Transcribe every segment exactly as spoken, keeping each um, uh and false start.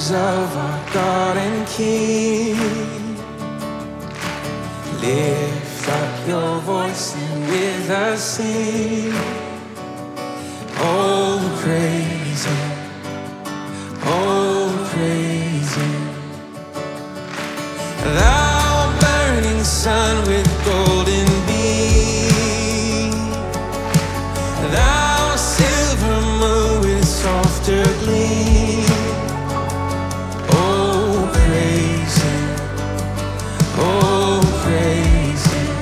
praises of our God and King. Lift up your voice and with us sing. Oh, praise Him. Oh, praise Him. Thou burning sun with golden beam, thou silver moon with softer gleam. Oh, praise Him. Oh, praise Him.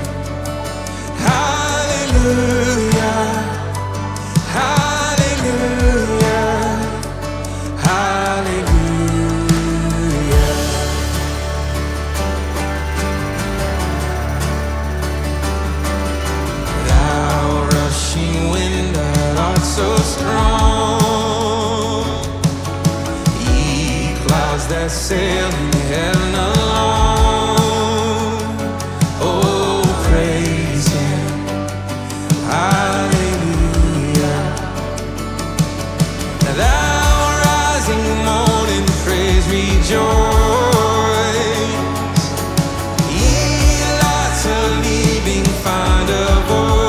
Hallelujah. Hallelujah. So strong, ye clouds that sail in heaven alone. Oh, praise Him. Hallelujah. Thou rising morning, praise, rejoice. Ye lights are leaving, find a voice.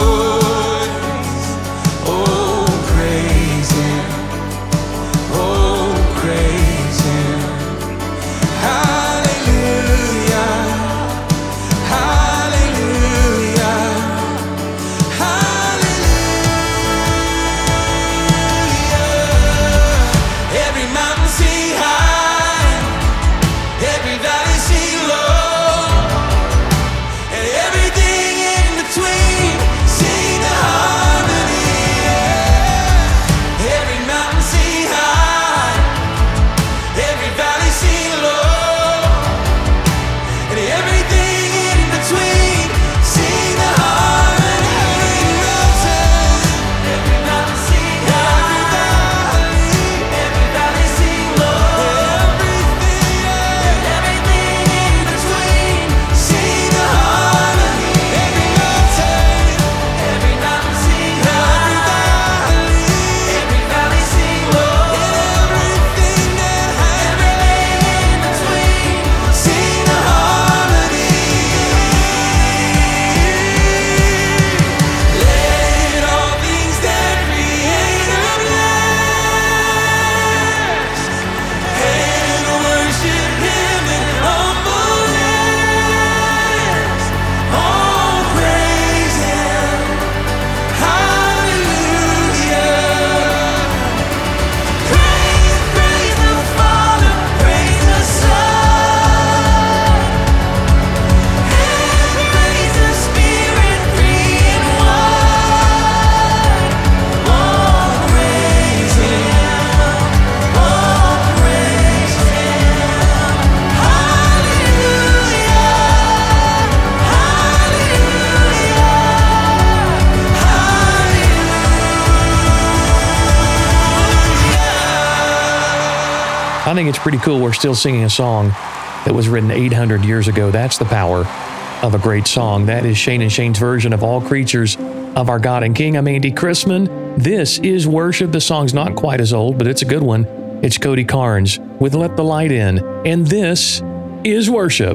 I think it's pretty cool we're still singing a song that was written eight hundred years ago. That's the power of a great song. That is Shane and Shane's version of All Creatures of Our God and King. I'm Andy Chrisman. This is Worship. The song's not quite as old, but it's a good one. It's Cody Carnes with Let the Light In. And this is Worship.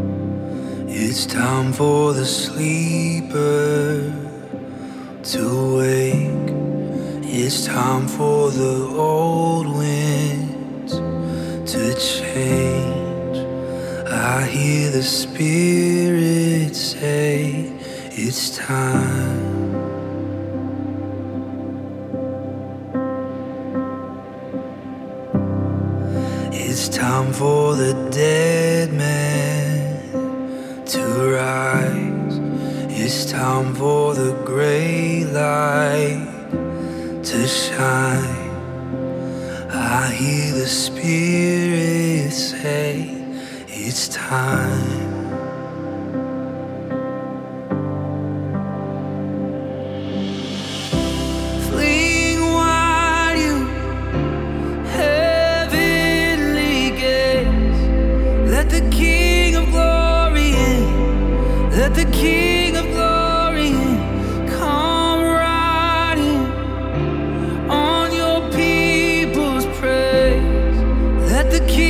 It's time for the sleeper to wake. It's time for the old winds to change. I hear the Spirit say it's time. It's time for the dead man to rise. It's time for the gray light to shine. I hear the Spirit say it's time. Fling wide you heavenly gates. Let the King of glory in. Let the King of glory in. Come riding on your people's praise. Let the King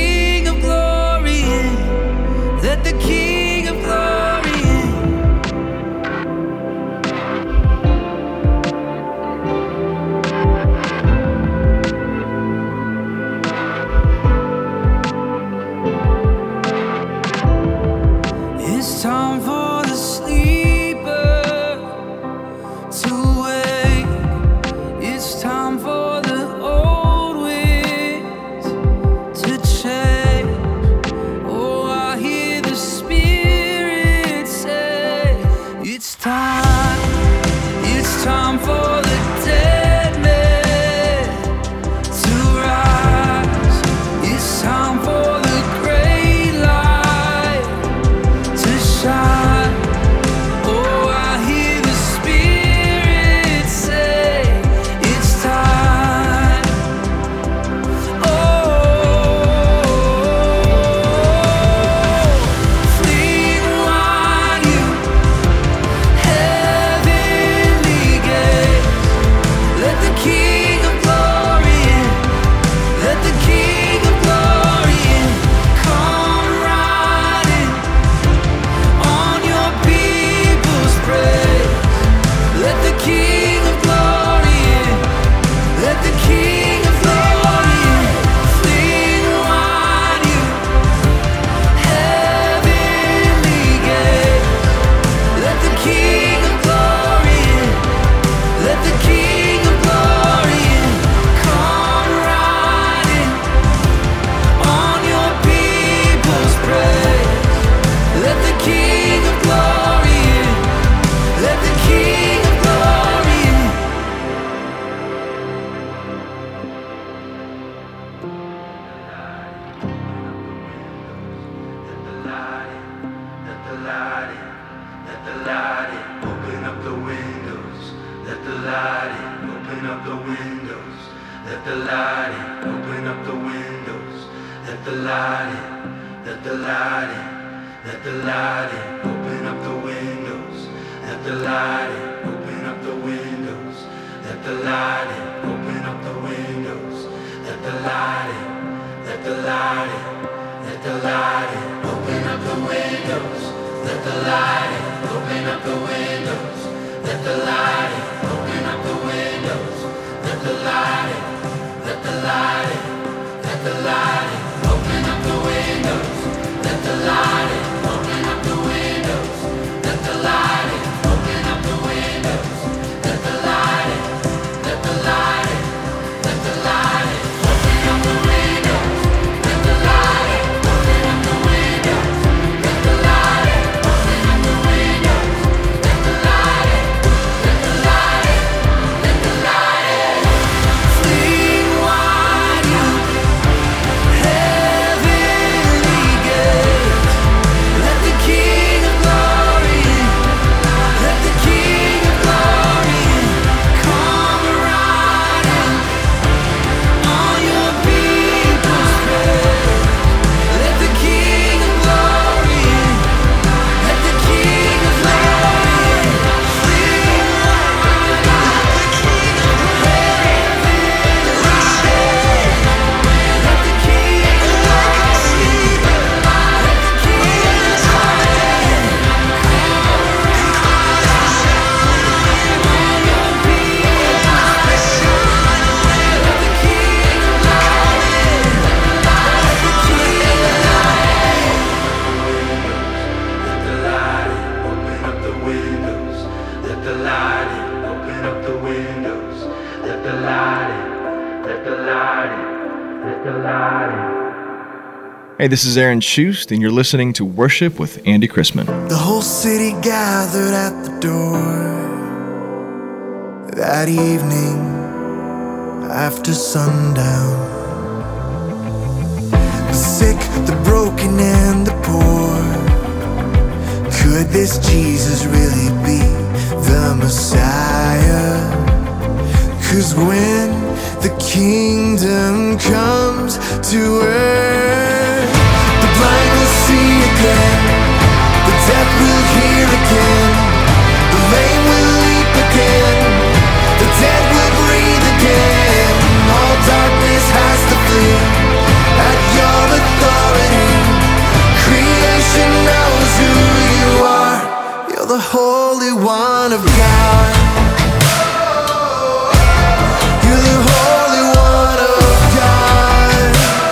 the light in. Open up the windows. Let the light in. Let the light in. Let the light in. Open up the windows. Let the light in. Open up the windows. Let the light in. Open up the windows. Let the light in. Let the light in. Let the light in. Open up the windows. Let the light in. Open up the windows. Let the light in. Open up the windows. Let the light in. Let the light in. Let the light in. Open up the windows. Let the light in. Open up the windows. Let the light in. Open up the windows. Let the light in. Let the light in. Let the light in. Open up the windows. Let the light in. Open up the windows. Let the light in. Open up the windows. Let the light in. Let the light in. Let the light in. Fling wide open, heavenly gates. Let the King of Glory in. Let the King of Glory in. Come riding on your people's praise. Let the King of Glory in. Let the King of Glory in. Fling wide open, heavenly gates. Let the King of Glory in. Let the King of Glory in. Let the light in. Open up the windows. Let the light in. Open up the windows. Let the light in. Let the light in. Let the light in. Hey, this is Aaron Schust, and you're listening to Worship with Andy Chrisman. The whole city gathered at the door that evening after sundown. The sick, the broken, and the poor. Could this Jesus really be the Messiah? 'Cause when the kingdom comes to earth, the blind will see again, the deaf will hear again, the lame will leap again, the dead will breathe again. All darkness has to flee at your authority. Creation knows who you are. You're the Holy One of God. You're the Holy One of God.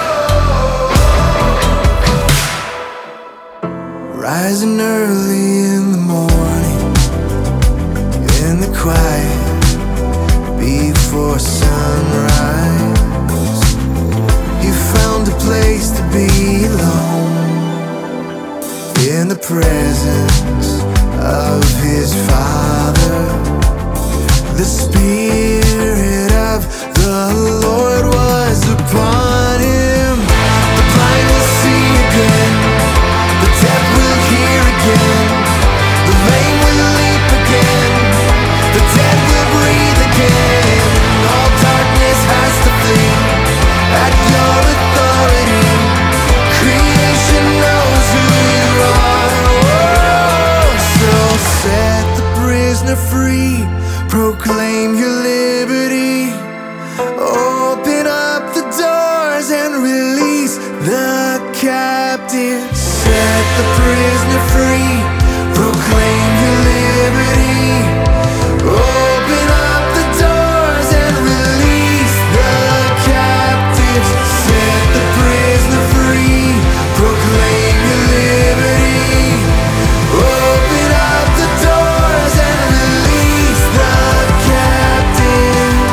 Rising early in the morning, in the quiet before sunrise, he found a place to be alone, in the presence of his Father. The Spirit of the Lord was upon him. The blind will see again, the deaf will hear again, the lame will leap again, the dead will breathe again. All darkness has to flee at your authority. Creation knows who you are. Oh, so set the prisoner free, proclaim your liberty. Open up the doors and release the captive. Set the prisoner free, proclaim your liberty. Open up the doors and release the captives. Set the prisoner free, proclaim your liberty. Open up the doors and release the captives.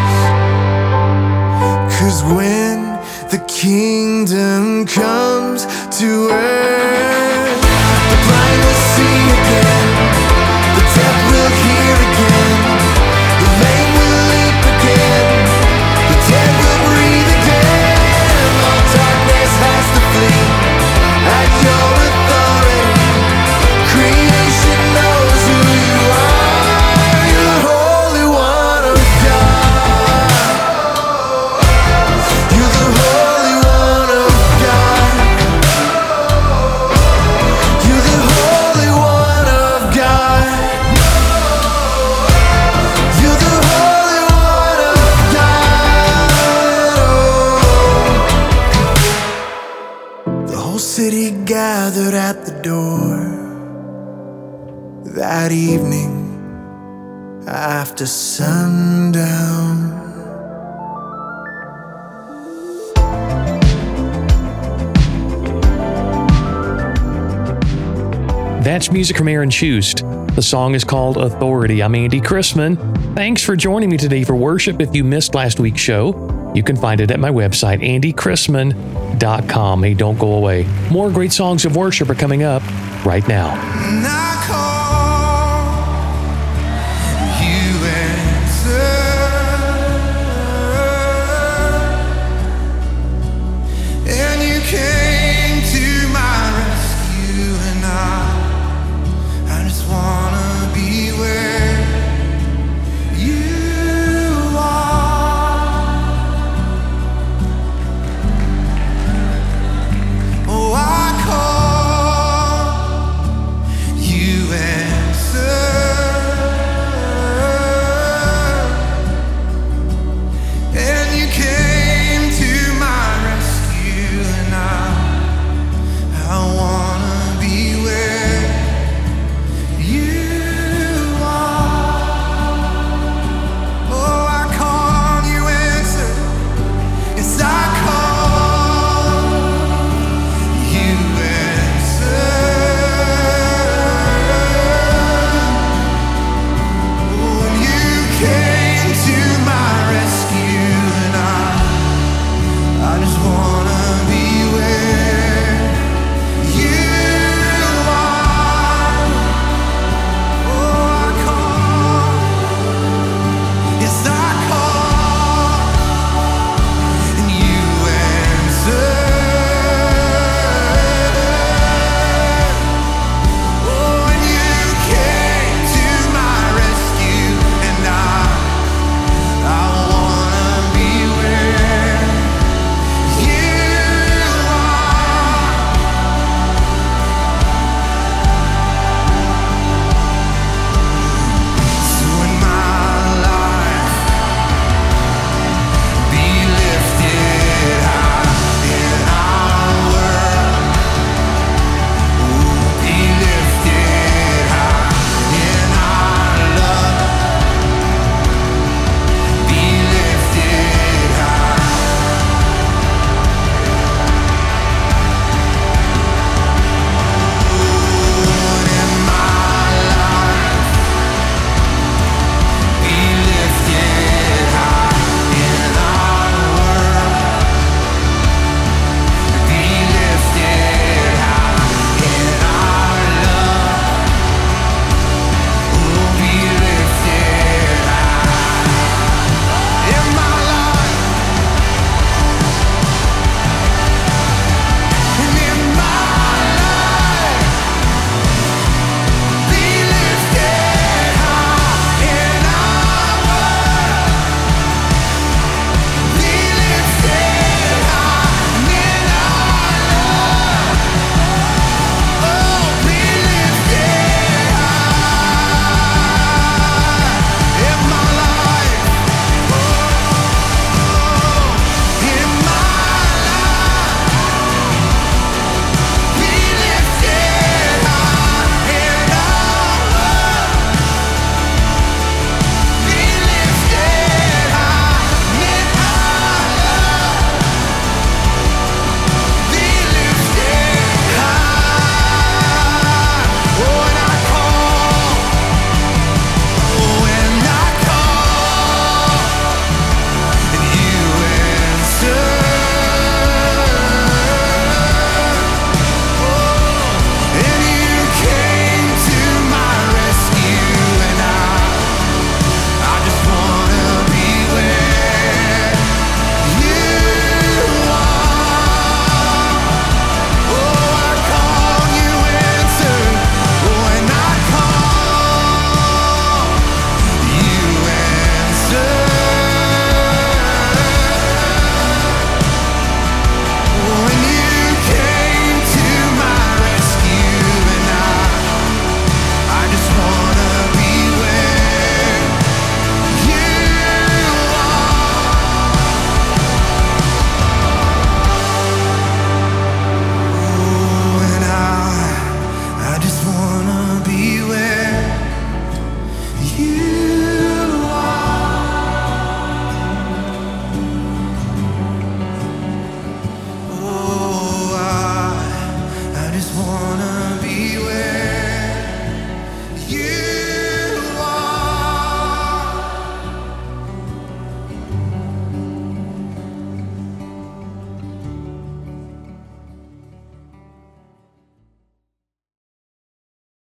'Cause when the kingdom comes to earth, the blind will see again, the deaf will hear again, the lame will leap again, the dead will breathe again. All darkness has to flee at your authority. Creation knows who you are. You're the Holy One of God. city gathered at the door that evening after sundown. That's music from Aaron Shust. The song is called Authority. I'm Andy Chrisman. Thanks for joining me today for worship. If you missed last week's show, you can find it at my website, andy chrisman dot com. Hey, don't go away. More great songs of worship are coming up right now. And I call, you answer, and you came.